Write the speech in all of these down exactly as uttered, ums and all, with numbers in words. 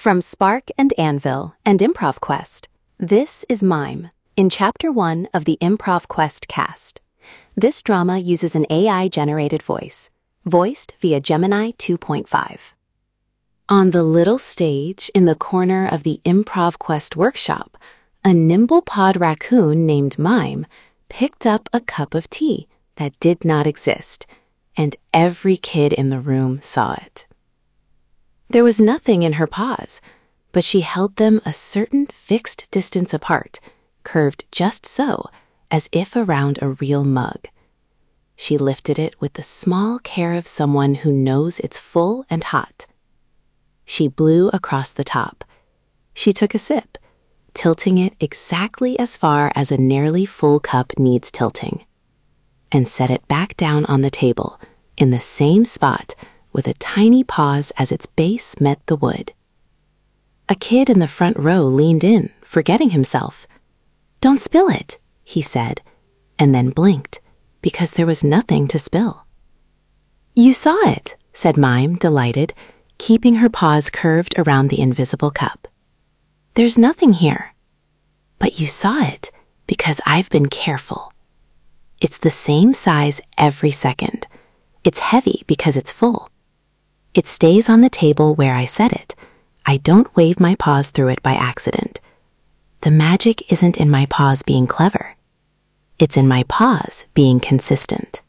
From Spark and Anvil and Improv Quest, this is Mime, in Chapter one of the Improv Quest cast. This drama uses an A I-generated voice, voiced via Gemini two point five. On the little stage in the corner of the Improv Quest workshop, a nimble-pawed raccoon named Mime picked up a cup of tea that did not exist, and every kid in the room saw it. There was nothing in her paws, but she held them a certain fixed distance apart, curved just so, as if around a real mug. She lifted it with the small care of someone who knows it's full and hot. She blew across the top. She took a sip, tilting it exactly as far as a nearly full cup needs tilting, and set it back down on the table, in the same spot, with a tiny pause as its base met the wood. A kid in the front row leaned in, forgetting himself. "Don't spill it," he said, and then blinked, because there was nothing to spill. "You saw it," said Mime, delighted, keeping her paws curved around the invisible cup. "There's nothing here. But you saw it because I've been careful. It's the same size every second. It's heavy because it's full. It stays on the table where I set it. I don't wave my paws through it by accident. The magic isn't in my paws being clever. It's in my paws being consistent."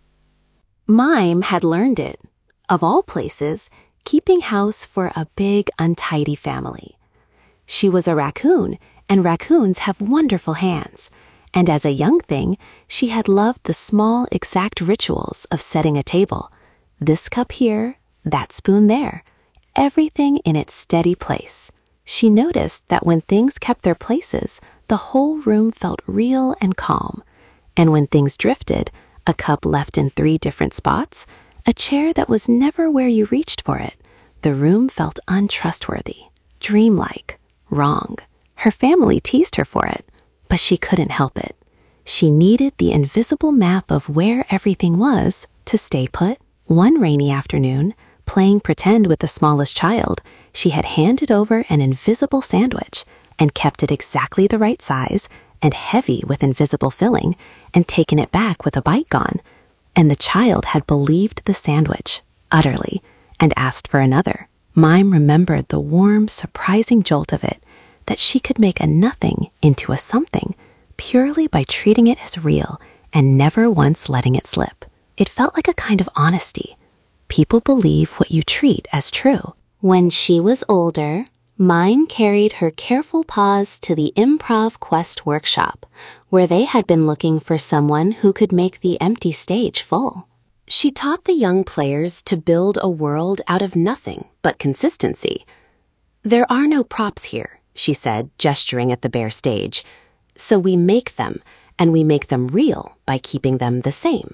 Mime had learned it, of all places, keeping house for a big, untidy family. She was a raccoon, and raccoons have wonderful hands, and as a young thing, she had loved the small, exact rituals of setting a table. This cup here, that spoon there, everything in its steady place. She noticed that when things kept their places, the whole room felt real and calm. And when things drifted, a cup left in three different spots, a chair that was never where you reached for it, the room felt untrustworthy, dreamlike, wrong. Her family teased her for it, but she couldn't help it. She needed the invisible map of where everything was to stay put. One rainy afternoon, playing pretend with the smallest child, she had handed over an invisible sandwich and kept it exactly the right size and heavy with invisible filling and taken it back with a bite gone. And the child had believed the sandwich, utterly, and asked for another. Mime remembered the warm, surprising jolt of it, that she could make a nothing into a something purely by treating it as real and never once letting it slip. It felt like a kind of honesty. People believe what you treat as true. When she was older, Mime carried her careful paws to the Improv Quest workshop, where they had been looking for someone who could make the empty stage full. She taught the young players to build a world out of nothing but consistency. "There are no props here," she said, gesturing at the bare stage. "So we make them, and we make them real by keeping them the same."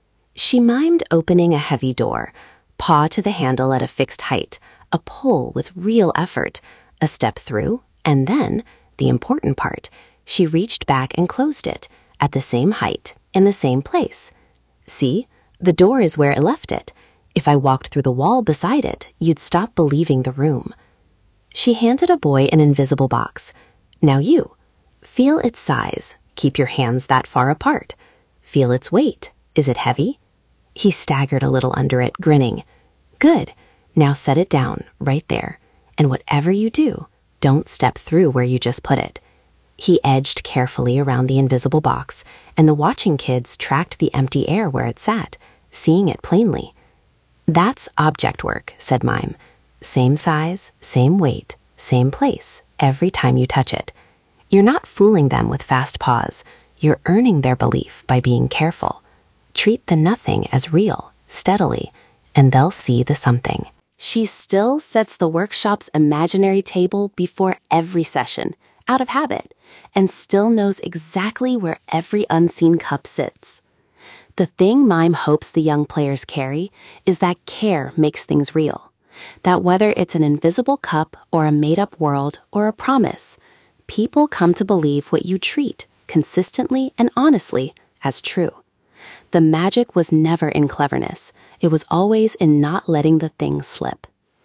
She mimed opening a heavy door, paw to the handle at a fixed height, a pull with real effort, a step through, and then, the important part, she reached back and closed it, at the same height, in the same place. "See, the door is where it left it. If I walked through the wall beside it, you'd stop believing the room." She handed a boy an invisible box. "Now you. Feel its size. Keep your hands that far apart. Feel its weight. Is it heavy?" He staggered a little under it, grinning. "Good. Now set it down, right there. And whatever you do, don't step through where you just put it." He edged carefully around the invisible box, and the watching kids tracked the empty air where it sat, seeing it plainly. "That's object work," said Mime. "Same size, same weight, same place, every time you touch it. You're not fooling them with fast paws. You're earning their belief by being careful. Treat the nothing as real, steadily, and they'll see the something." She still sets the workshop's imaginary table before every session, out of habit, and still knows exactly where every unseen cup sits. The thing Mime hopes the young players carry is that care makes things real. That whether it's an invisible cup or a made-up world or a promise, people come to believe what you treat, consistently and honestly, as true. The magic was never in cleverness. It was always in not letting the thing slip.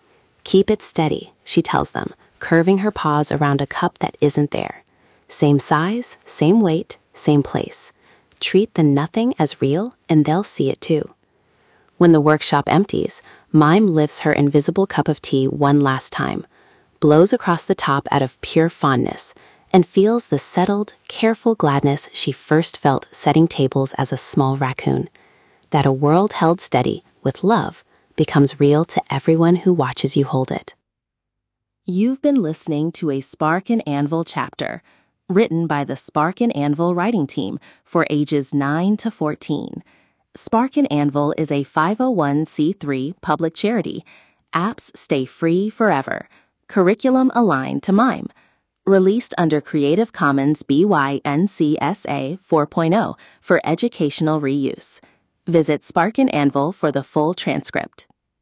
Keep it steady, she tells them, curving her paws around a cup that isn't there. Same size, same weight, same place. Treat the nothing as real, and they'll see it too. When the workshop empties, Mime lifts her invisible cup of tea one last time, blows across the top out of pure fondness, and feels the settled, careful gladness she first felt setting tables as a small raccoon. That a world held steady, with love, becomes real to everyone who watches you hold it. You've been listening to a Spark and Anvil chapter, written by the Spark and Anvil writing team for ages nine to fourteen. Spark and Anvil is a five oh one c three public charity. Apps stay free forever. Curriculum aligned to Mime. Released under Creative Commons B Y N C S A four point oh for educational reuse. Visit Spark and Anvil for the full transcript.